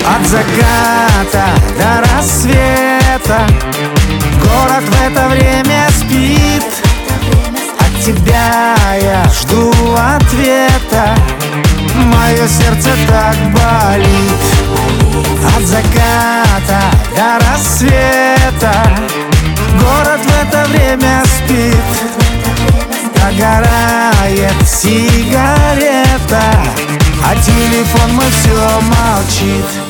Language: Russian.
От заката до рассвета город в это время спит. От тебя я жду ответа, мое сердце так болит. От заката до рассвета город в это время спит. Догорает сигарета, а телефон мой все молчит.